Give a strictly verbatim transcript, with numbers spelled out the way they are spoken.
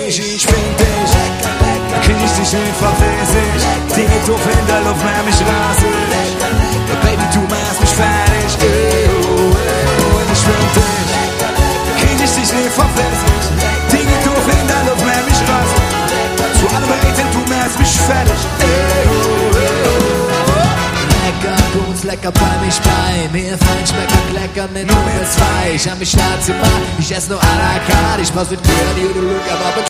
dich, ich find dich. Krieg ich dich nicht, verfäß ich. Die geht so in der Luft, mehr mich rasig. Baby, du machst mich fertig. Ey, oh, ey, oh, ich find dich. Krieg ich dich nicht, verfäß ich. Die geht so in der Luft, mehr mich rasig. Zu allem Reden, du machst mich fertig. Ey, oh, ey, oh. Lecker Kunst, lecker bei mich bei mir. Fein schmecker, lecker mit Nummer zwei. Ich hab mich schwarz im Bar, ich ess nur à la carte. Ich mach's mit dir, die du Glück, aber